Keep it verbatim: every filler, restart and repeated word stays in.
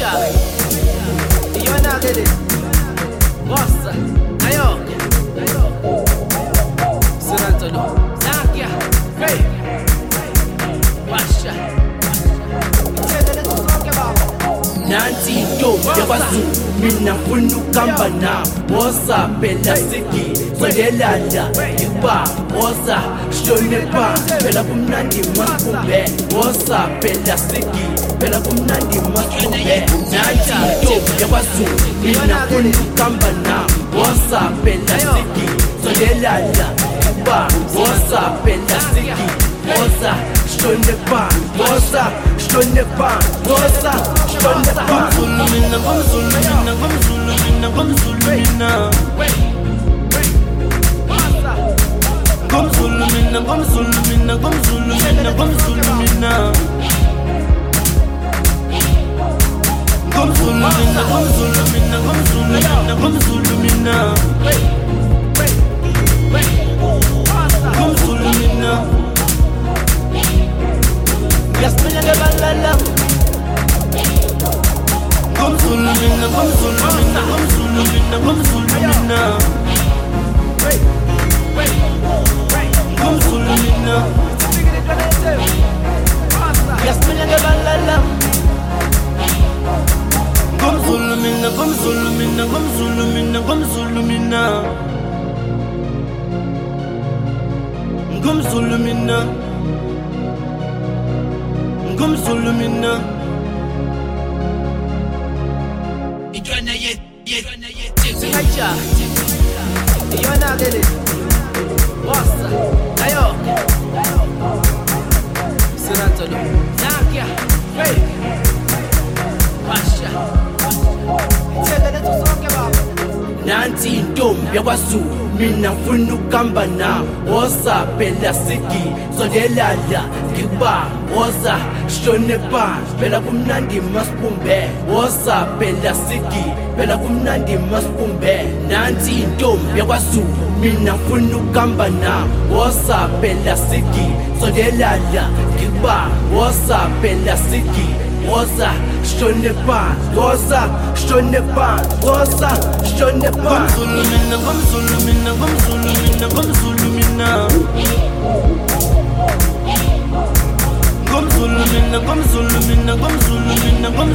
Io nagede Bossa Ayok Sirantolo Zakia Hey Washa Nanti do yakwazu mina funu kamba na bossa pela siki sodelala iba bossa shone pa pela kumnandi makumbe bossa pela siki pela kumnandi makumbe nanti do yakwazu mina funu kamba na bossa pela siki sodelala iba bossa pela siki bossa shone pa bossa shone pa bossa shone pa Zulumina, come Zulumina, come Zulumina, come Zulumina. Come Zulumina, come Zulumina, come Zulumina, come Zulumina. Come Zulumina, come Zulumina, come Zulumina, come Zulumina. Come Zulumina. Yasmina de balala. Come Zulumina, come Zulumina, come Zulumina, come Zulumina. Come Zulumina. Yasmina de balala. Come Zulumina, come Zulumina, come Zulumina, come Zulumina. Come Zulumina. Come Zulumina. Singaja Io nagede Bossa Ayok Sirantolo Zakia Hey Washa Nanti ndom yakwazu mina funu kamba na bossa pela siki sodelala kiba bossa shone pa pela kumnandi maspumbe bossa pela siki pela kumnandi maspumbe nanti ndom yakwazu mina funu kamba na bossa pela siki sodelala kiba bossa pela siki bossa shone pa bossa shone pa bossa shone pa Come Zulumina, come Zulumina, come Zulumina, come Zulumina. Come Zulumina, come Zulumina, come Zulumina, come